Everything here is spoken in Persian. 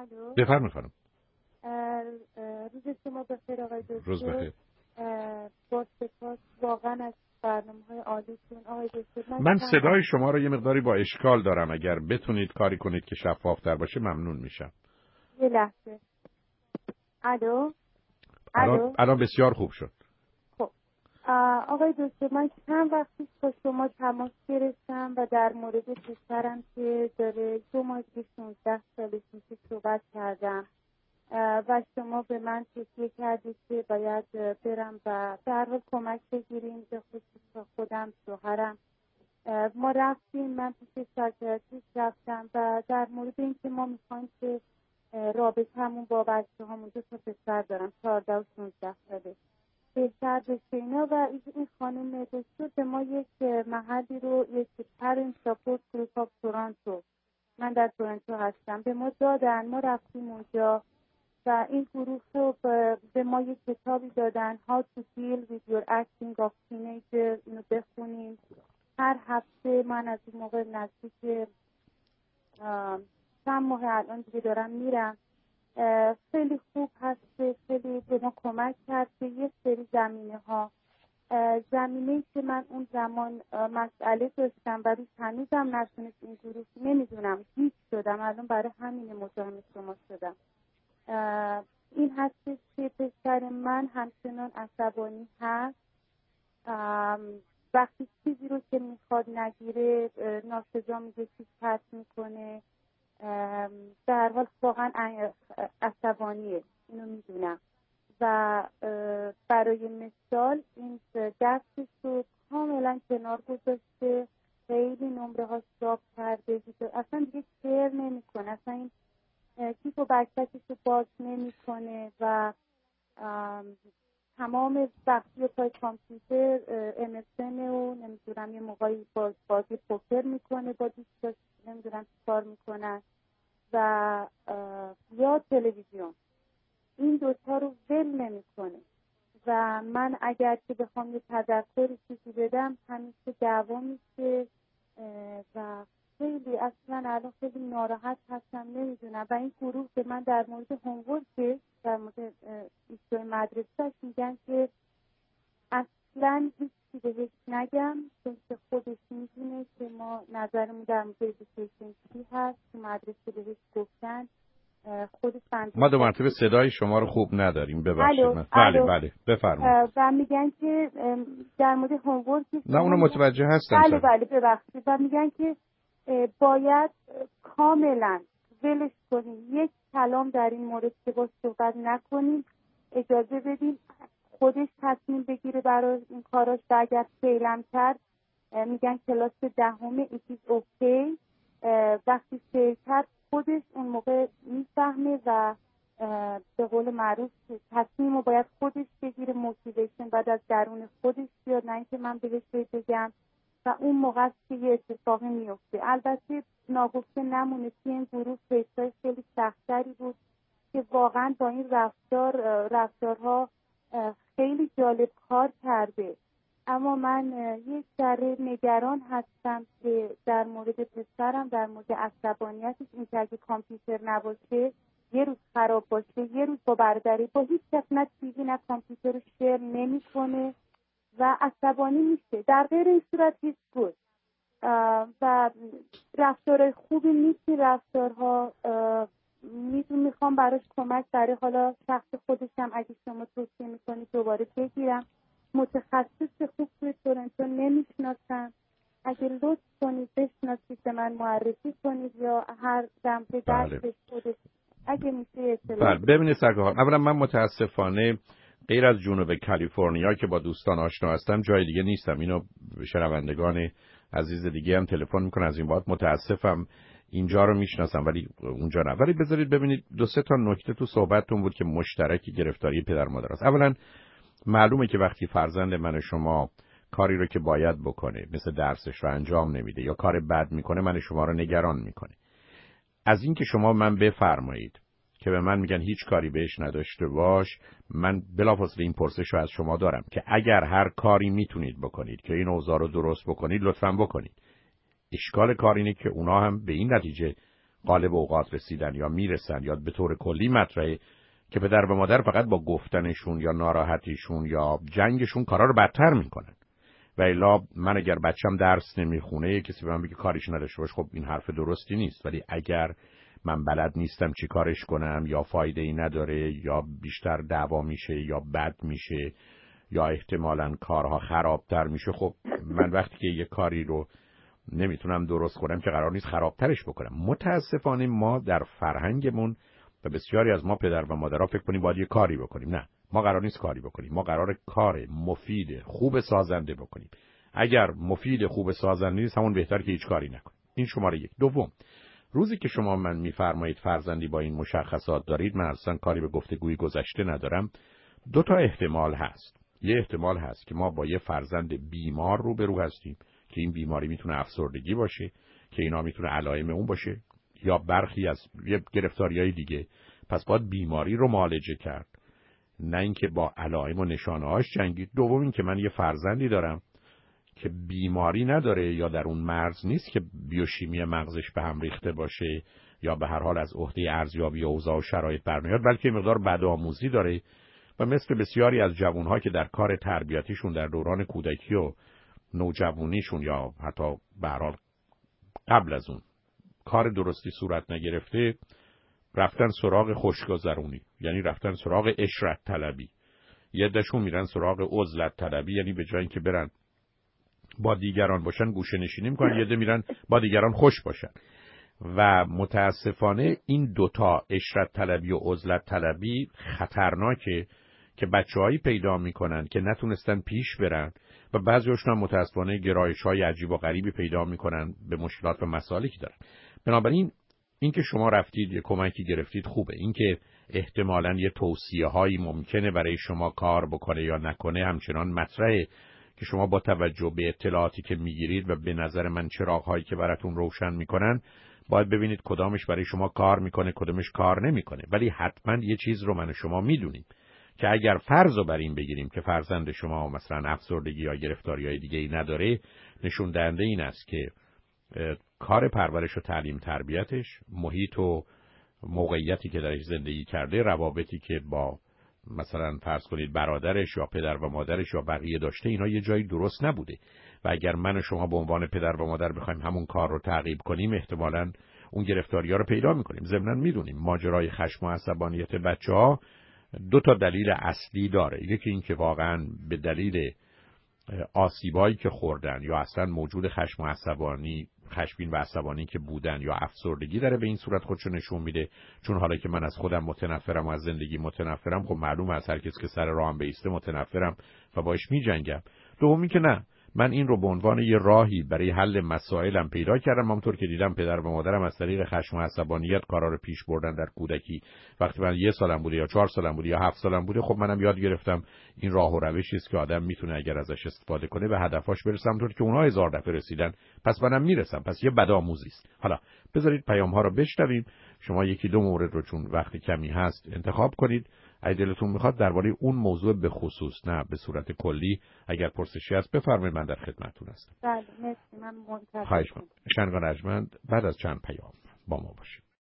الو. بفرمایید خانم. روز شما بخیر آقای دکتر. روز بخیر. با سپاس واقعا از برنامه‌های عالیتون آقای دکتر. من صدای شما رو یه مقداری با اشکال دارم، اگر بتونید کاری کنید که شفافتر باشه ممنون میشم. یه لحظه. الو. الان بسیار خوب شد. خب آقای دکتر، من چند وقتی با شما تماس گرفتم و در مورد پسرم که داره 2 ماه که 16 سالش میشه صحبت کردم و شما به من توصیه کردید که باید برم و در حال کمک بگیریم، به خصوص خودم، شوهرم. ما رفتیم، من پیش سایکیاتریست رفتم و در مورد این که ما میخوایم که رابطه‌مون با بچه هامون 2 تا پسر دارم 14 و 16 ساله بهتر بشه اینا، و این خانم دکتر به ما یک محلی رو، یک پرنت ساپورت گروپ آف تورنتو، من در تورنتو هستم، به ما دادن. ما رفتیم اونجا و این گروه رو به ما یک کتابی دادن How to deal with your acting of teenager، اینو بخونیم. هر هفته من از این موقع نزدیک چند ماه الان دیگه دارم میرم. خیلی خوب هست، خیلی به ما کمک کرد به یه سری زمینه‌ای که من اون زمان مسئله داشتم ولی هنوزم نتونست این گروه، نمیدونم هیچ شدم، الان برای همین مزاحم شما شدم. این هستش که پسر من همچنان عصبانی هست، وقتی چیزی رو که میخواد نگیره ناسزا میگه، چیز پس میکنه، در حال واقعا عصبانیه، اینو میدونم. و برای مثال این دستش رو کاملا کنار گذاشته، خیلی نمره ها صاف کرده، اصلا دیگه کر نمیکنه، اصلا این کیف و بکسکش رو باز نمیکنه و تمام وقتی پای کامپیوتر MSN و نمیدونم یه موقعی بازی پوکر میکنه با دوستاش، نمیدونم چی کار میکنن، و یا تلویزیون. این دوتا رو ول نمیکنه و من اگر که بخوام یه تذکری چیزی بدم همیشه دعوا میشه و خیلی اصلا الان خیلی ناراحت هستم، نمیدونم. و این گروه که من در مورد هومورک، در مورد ایستای مدرسهش میگن که اصلا هیچی بهش نگم، چون که خودش میدونه که ما نظرمون در مورد ایدوکیشن چی هست، تو مدرسه بهش گفتن. خودش ما 2 مرتبه صدای شما رو خوب نداریم، ببخشید. بله بفرمایید. و میگن که در مورد هومورک، نه اونو متوجه هستم. بله ببخشید. و میگن که باید کاملا ولش کنیم، یک کلام در این مورد که با صحبت نکنیم، اجازه بدیم خودش تصمیم بگیره برای این کاراش. و اگر فیلم کرد میگن کلاس 10 it is okay، وقتی فیل کرد خودش اون موقع میفهمه و به قول معروف تصمیم رو باید خودش بگیره، موتیویشن بعد از درون خودش بیاد، نه اینکه من بهش بگم. و اون موقع است که یه اتفاقی میفته. البته ناگفته نمونه که این گروه کیسای خیلی سختری بود که واقعا با این رفتارها خیلی جالب کار کرده. اما من یک ذره نگران هستم که در مورد پسرم، در مورد عصبانیتش، این که اگه کامپیوتر نباشه یه روز خراب باشه، یه روز با برادری با هیچ کس نه تیوی نه کامپیوتر رو شیر نمی‌کنه و عصبانی میشه. در غیر این صورت هیچ بود و رفتار خوبی نیست. رفتارها میخوام براش کمک برای حالا شخص خودشم اگه شما توصیه میکنید دوباره بگیرم. متخصص خوب توی تورنتو نمیشناسم، اگه لطف کنید بشناسید به من معرفی کنید یا هر دمپه درستش خودش اگه میشه اطلاع. ببینید سرکار، اولا من متاسفانه غیر از جنوب کالیفرنیا که با دوستان آشنا هستم جای دیگه نیستم. اینو شنوندگان عزیز دیگه هم تلفن میکنن از این بابت، متاسفم اینجا رو میشناسم ولی اونجا نه. ولی بذارید ببینید 2-3 تا نکته تو صحبتتون بود که مشترک گرفتاری پدر مادر است. اولا معلومه که وقتی فرزند من و شما کاری رو که باید بکنه مثل درسش رو انجام نمیده یا کار بد میکنه، من شما رو نگران میکنه. از این که شما من بفرمایید که به من میگن هیچ کاری بهش نداشته باش، من بلافاصله این پرسش رو از شما دارم که اگر هر کاری میتونید بکنید که این اوضاع رو درست بکنید لطفاً بکنید. اشکال کار اینه که اونا هم به این نتیجه غالب اوقات رسیدن یا میرسن یا به طور کلی مطرحه که پدر و مادر فقط با گفتنشون یا ناراحتیشون یا جنگشون کارا رو بدتر میکنن. و الا من اگر بچم درس نمیخونه کسی به من بگه کاریش نداشته باش، خب این حرف درستی نیست. ولی اگر من بلد نیستم چی کارش کنم یا فایده ای نداره یا بیشتر دعوا میشه یا بد میشه یا احتمالاً کارها خرابتر میشه، خب من وقتی که یه کاری رو نمیتونم درست کنم که قرار نیست خرابترش بکنم. متاسفانه ما در فرهنگمون و بسیاری از ما پدر و مادرها فکر کنیم باید یه کاری بکنیم. نه، ما قرار نیست کاری بکنیم، ما قرار کار مفید خوب سازنده بکنیم. اگر مفید خوب سازنده نیست همون بهتر که هیچ کاری نکنیم. این شماره یک. دوم، روزی که شما من میفرمایید فرزندی با این مشخصات دارید، من اصلا کاری به گفتگوی گذشته ندارم. دو تا احتمال هست. یه احتمال هست که ما با یه فرزند بیمار روبرو هستیم که این بیماری میتونه افسردگی باشه که اینا میتونه علائم اون باشه یا برخی از گرفتاری‌های دیگه. پس باید بیماری رو معالجه کرد، نه اینکه با علائم و نشانه‌هاش جنگید. دوم این که من یه فرزندی دارم که بیماری نداره یا در اون مرز نیست که بیوشیمی مغزش به هم ریخته باشه یا به هر حال از عهده ارزیابی اوضاع و شرایط برمیاد، بلکه مقدار بدآموزی داره و مثل بسیاری از جوانها که در کار تربیتیشون در دوران کودکی و نوجوانیشون یا حتی به هر حال قبل از اون کار درستی صورت نگرفته، رفتن سراغ خوشگذرونی، یعنی رفتن سراغ عشرت طلبی. یه عده‌شون میرن سراغ عزلت طلبی، یعنی به جای اینکه برن با دیگران باشن گوشه نشینی میکنن، یه عده میرن با دیگران خوش باشن. و متاسفانه این دوتا عشرت طلبی و عزلت طلبی خطرناکه که بچه‌هایی پیدا میکنن که نتونستن پیش برن و بعضی‌هاشون هم متاسفانه گرایش‌های عجیب و غریبی پیدا میکنن به مشکلات و مسائلی که دارن. بنابراین اینکه شما رفتید یه کمکی گرفتید خوبه. اینکه احتمالاً یه توصیه‌هایی ممکنه برای شما کار بکنه یا نکنه همچنان مطرحه که شما با توجه به اطلاعاتی که میگیرید و به نظر من چراغ‌هایی که براتون روشن میکنن باید ببینید کدامش برای شما کار میکنه کدامش کار نمیکنه. ولی حتما یه چیز رو من و شما میدونیم که اگر فرض رو بر این بگیریم که فرزند شما مثلا افسردگی یا گرفتاری‌های دیگه‌ای نداره، نشون دهنده این است که کار پرورش و تعلیم تربیتش، محیط و موقعیتی که درش زندگی کرده، روابطی که با مثلا فرض کنید برادرش یا پدر و مادرش یا بقیه داشته، اینا یه جایی درست نبوده. و اگر من و شما به عنوان پدر و مادر بخوایم همون کار رو تعقیب کنیم، احتمالاً اون گرفتاری‌ها رو پیدا می‌کنیم. ضمناً می‌دونیم ماجرای خشم و عصبانیت بچه‌ها دو تا دلیل اصلی داره. یکی این که واقعاً به دلیل آسیبایی که خوردن یا اصلا موجود خشم و عصبانی، خشمگین و عصبانی که بودن یا افسردگی داره به این صورت خودشو نشون میده. چون حالا که من از خودم متنفرم و از زندگی متنفرم، خب معلومه از هر کس که سر راهم بیسته متنفرم و باش میجنگم. دومی که نه، من این رو به عنوان یه راهی برای حل مسائلم پیدا کردم. همونطور که دیدم پدر و مادرم از طریق خشم و عصبانیت کارا رو پیش بردن در کودکی. وقتی من 1 سالم بوده یا 4 سالم بوده یا 7 سالم بوده، خب منم یاد گرفتم این راه و روشی است که آدم میتونه اگر ازش استفاده کنه به هدفش برسه، همونطور که اونها 1000 دفعه رسیدن، پس منم میرسم. پس یه بدآموزی است. حالا بذارید پیام‌ها رو بشنویم. شما یکی دو مورد رو چون وقتی کمی هست انتخاب کنید. اگه دلتون میخواد درباره اون موضوع به خصوص، نه به صورت کلی، اگر پرسشی هست بفرمایید، من در خدمتتون هستم. بله مرسی، من منتظرم. خواهش می‌کنم. شنگان ارجمند بعد از چند پیام با ما باشید.